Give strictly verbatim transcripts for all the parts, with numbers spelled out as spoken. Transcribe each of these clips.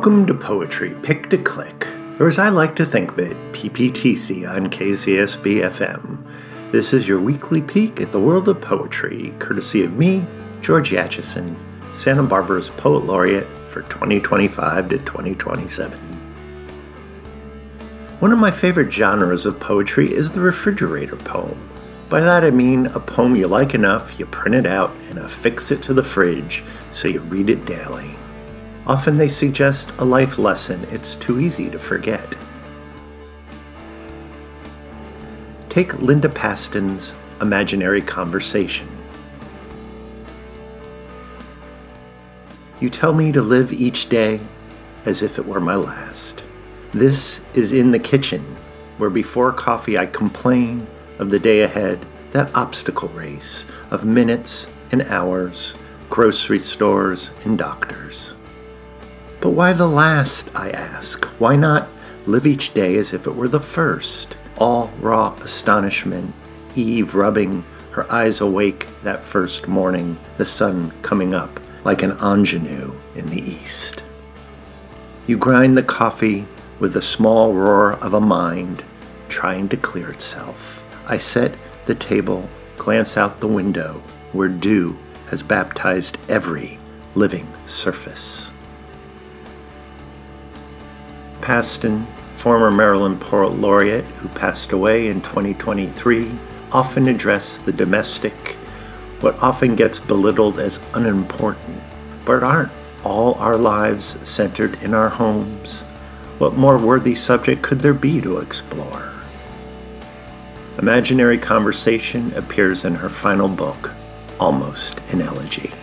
Welcome to Poetry Pick to Click, or as I like to think of it, P P T C on K C S B F M. This is your weekly peek at the world of poetry, courtesy of me, George Yatchison, Santa Barbara's Poet Laureate for twenty twenty-five to twenty twenty-seven. One of my favorite genres of poetry is the refrigerator poem. By that I mean a poem you like enough, you print it out and affix it to the fridge so you read it daily. Often they suggest a life lesson it's too easy to forget. Take Linda Paston's Imaginary Conversation. You tell me to live each day as if it were my last. This is in the kitchen, where before coffee I complain of the day ahead, that obstacle race of minutes and hours, grocery stores and doctors. But why the last, I ask? Why not live each day as if it were the first? All raw astonishment, Eve rubbing her eyes awake that first morning, the sun coming up like an ingenue in the east. You grind the coffee with the small roar of a mind trying to clear itself. I set the table, glance out the window, where dew has baptized every living surface. Paston, former Maryland Poet Laureate who passed away in twenty twenty-three, often addressed the domestic, what often gets belittled as unimportant. But aren't all our lives centered in our homes? What more worthy subject could there be to explore? Imaginary Conversation appears in her final book, Almost an Elegy.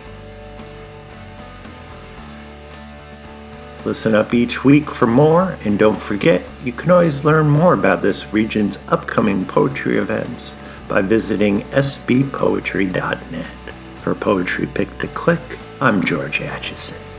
Listen up each week for more, and don't forget, you can always learn more about this region's upcoming poetry events by visiting s b poetry dot net. For Poetry Pick to Click, I'm George Atchison.